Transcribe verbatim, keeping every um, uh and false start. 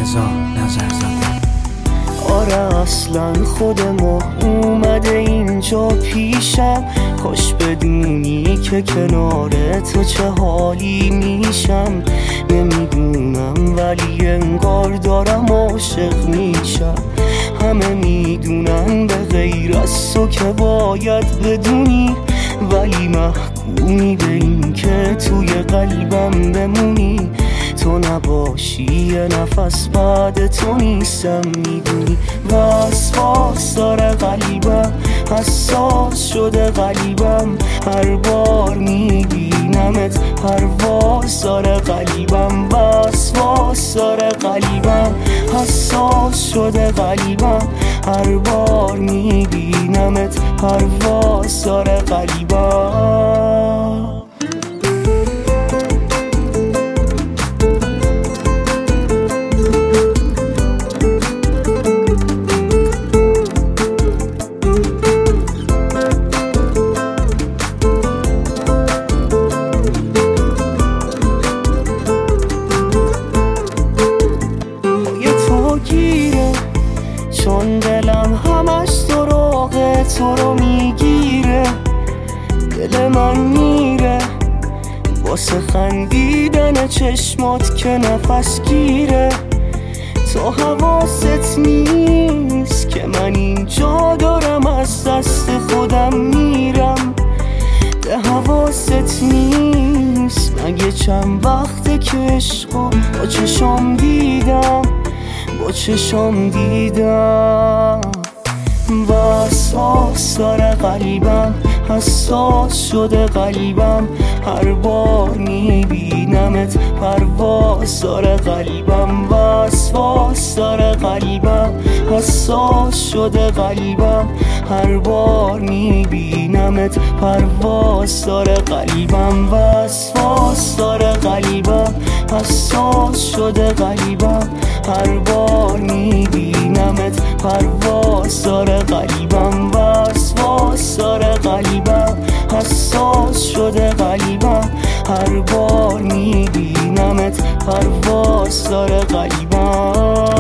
رضا نظرزاده. آره اصلا خود ما اومده اینجا پیشم، کاش بدونی که کنار تو چه حالی میشم. نمیدونم ولی انگار دارم عاشق میشم. همه میدونن به غیر از تو که باید بدونی، ولی محکومی به این که توی قلبم بمونی. تو نباشی یه نفس بعد تو نیستم میدونی. وسواس داره قلبم، حساس شده قلبم، هر بار میبینمت پرواز داره قلبم. وسواس داره قلبم، حساس شده قلبم، هر بار میبینمت پرواز داره قلبم. چون دلم همش سراغ تو رو میگیره، دل من میره واسه خندیدن چشمات که نفس گیره. تو حواست نیست که من اینجا دارم از دست خودم میرم. ده حواست نیست مگه چند وقته که عشقو با چشم دیدم، با چشم دیدم. وسواس داره قلبم، حساس شده قلبم، هر بار میبینمت پرواز داره قلبم. وسواس داره قلبم، حساس شده قلبم، هر بار میبینمت پرواز داره قلبم. وسواس داره قلبم، حساس شده قلبم، هر بار میبینمت پرواز داره قلبم. وسواس داره قلبم، حساس شده قلبم، هر بار میبینمت پرواز داره قلبم.